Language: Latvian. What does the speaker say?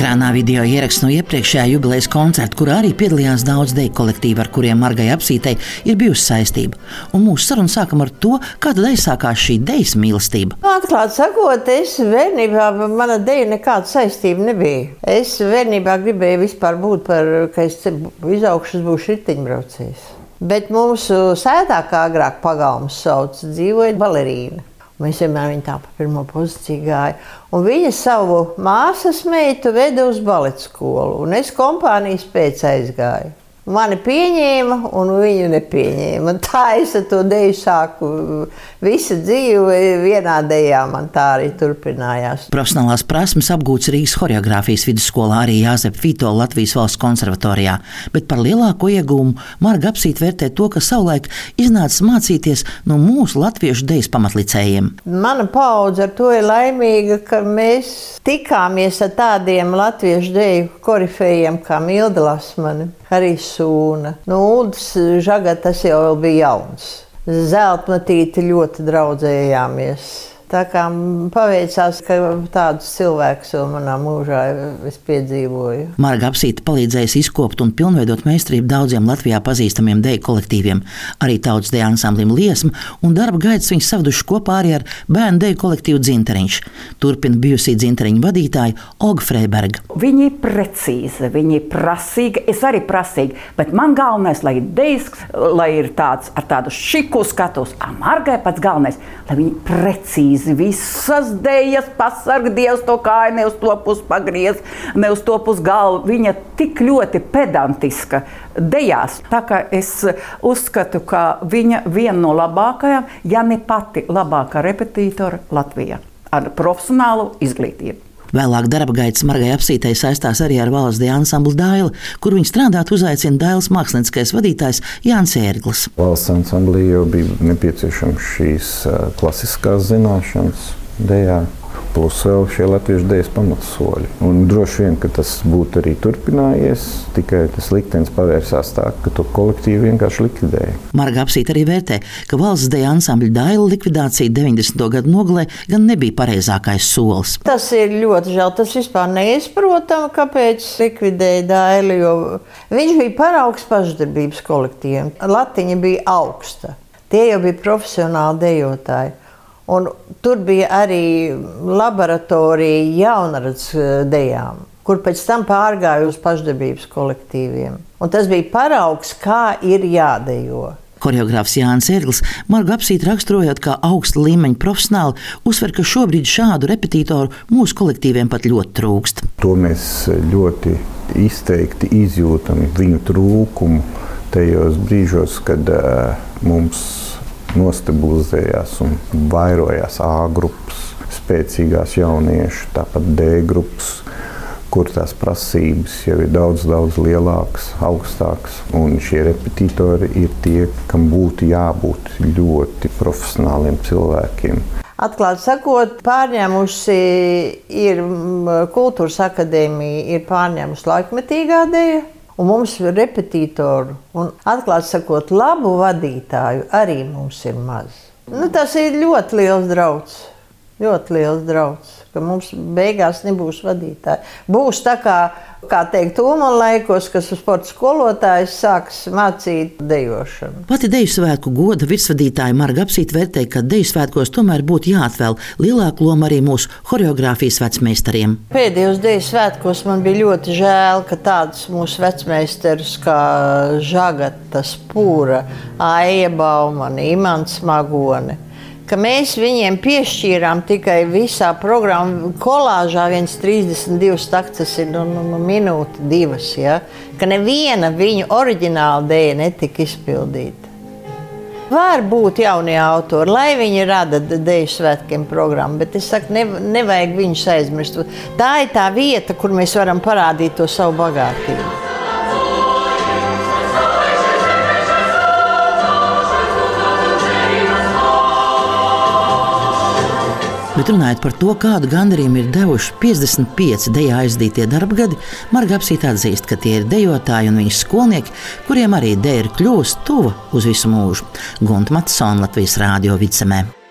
Ekrānā video ieraksts no iepriekšējā jubilejas koncerta, kurā arī piedalījās daudz deju kolektīvu, ar kuriem Margai Apsītei ir bijusi saistība. Un mūsu sarunu sākam ar to, kā tad aizsākās šī dejas mīlestība. Atklāt sakot, es bērnībā, mana deja nekāda saistība nebija. Es bērnībā gribēju vispār būt ka es izaugšu, būšu riteņbraucējs. Bet mūsu sētā, kā agrāk pagalmas sauc, dzīvoja balerīna. Mēs vienmēr viņu tā pa pirmo pozīciju gāja. Un viņa savu māsas meitu veda uz baleta skolu. Un es kompānijas pēc aizgāju. Mani pieņēma un viņu nepieņēma. Un tā es ar to deju sāku. Visa dzīve vienā dejā man tā arī turpinājās. Profesionālās prasmes apgūts Rīgas horeogrāfijas vidusskolā, arī Jāzepa Vītola Latvijas Valsts konservatorijā. Bet par lielāko iegūmu Marga Apsīte vērtē to, ka savulaik iznāca mācīties no mūsu latviešu dejas pamatlicējiem. Mana paudze ar to ir laimīga, ka mēs tikāmies ar tādiem latviešu deju korifejiem kā Milda Lasmane, arī Sūna. Uldis Žaga, tas jau bija jauns. Zeltmatīti ļoti draudzējāmies. Tā kā paveicās, ka tādus cilvēkus vēl manā mūžā es piedzīvoju. Marga Apsīte palīdzējusi izkopt un pilnveidot meistarību daudziem Latvijā pazīstamiem deju kolektīviem, arī tautas deju ansamblim Liesma, un darba gaitas viņas savduši kopā arī ar bērnu deju kolektīvu Dzinteriņš. Turpina bijusī Dzinteriņa vadītāja Olga Freiberga. Viņi ir precīzi, viņi ir prasīgi, es arī prasīgi, bet man galvenais, lai ir dejas, lai ir tāds ar tādu šiku skatus, Margai pats galvenais, lai viņi precīzi visas dejas pasarg Dievs to kāju, ne uz to pusi pagriez, ne uz to pusi galvu. Viņa tik ļoti pedantiska dejās. Tā kā es uzskatu, ka viņa viena no labākajām, ja ne pati labākā repetitora Latvijā ar profesionālu izglītību. Vēlāk darba gaitas Margai Apsītei saistās arī ar valsts deju ansambli Daila, kur viņa strādāt uzaicina Dailas mākslinieckais vadītājs Jānis Ērglis. Valsts ansamblī jau bija nepieciešams šīs klasiskās zināšanas dejā, plus vēl šie latviešu dejas pamatsoļi. Un droši vien, ka tas būtu arī turpinājies, tikai tas liktenis pavērsās tā, ka to kolektīvu vienkārši likvidēja. Marga Apsīte arī vērtē, ka valsts deju ansambļa Daila likvidācija 90. gadu nogalē gan nebija pareizākais solis. Tas ir ļoti žēl, tas vispār neizprotam, kāpēc likvidēja Dailu, jo viņš bija paraugs pašdarbības kolektīviem. Latiņa bija augsta, tie jau bija profesionāli dejotāji. Un tur bija arī laboratorija jaunradas dejām, kur pēc tam pārgāja uz pašdarbības kolektīviem. Un tas bija paraugs, kā ir jādejo. Horeogrāfs Jānis Ērglis Margu Apsīti raksturojot kā augsta līmeņa profesionāli, uzsver, ka šobrīd šādu repetītoru mūsu kolektīviem pat ļoti trūkst. To mēs ļoti izteikti izjūtam viņu trūkumu tajos brīžos, kad mums nostabilizējās un vairojās A grupas, spēcīgās jauniešu, tāpat D grupas, kur tās prasības jau ir daudz lielākas, augstākas. Un šie repetitori ir tie, kam būtu jābūt ļoti profesionāliem cilvēkiem. Atklāt sakot, pārņēmusi ir Kultūras akadēmija, ir pārņēmusi laikmetīgā deja. Un mums ir repetitori, un atklāt sakot, labu vadītāju arī mums ir maz. Tas ir ļoti liels drauds, ka mums beigās nebūs vadītāji. Būs tā kā teikt, Ulmana laikos, kas sporta skolotājs sāks mācīt dejošanu. Pati deju svētku goda virsvadītāja Marga Apsīte vērtē, ka deju svētkos tomēr būtu jāatvēl lielāku lomu arī mūsu horeogrāfijas vecmeistariem. Pēdējos deju svētkos man bija ļoti žēl, ka tādus mūsu vecmeistarus kā Žagata, Spūra, Aija Baumane, Imants Magone, ka mēs viņiem piešķīrām tikai visā programmā kolāžā 32 takts, tas ir minūte, 2, ja? Ka neviena viņu oriģināla deja netika izpildīta. Var būt jaunie autori, lai viņi rada deju svētkiem programmu, bet es saku, nevajag viņus aizmirst. Tā ir tā vieta, kur mēs varam parādīt to savu bagātību. Bet runājot par to, kādu gandarījumu ir devuši 55 dejā aizdītie darba gadi, Marga Apsīte atzīst, ka tie ir dejotāji un viņas skolnieki, kuriem arī deja ir kļuvusi tuva uz visu mūžu. Gunta Matsona, Latvijas Rādio Vidzemē.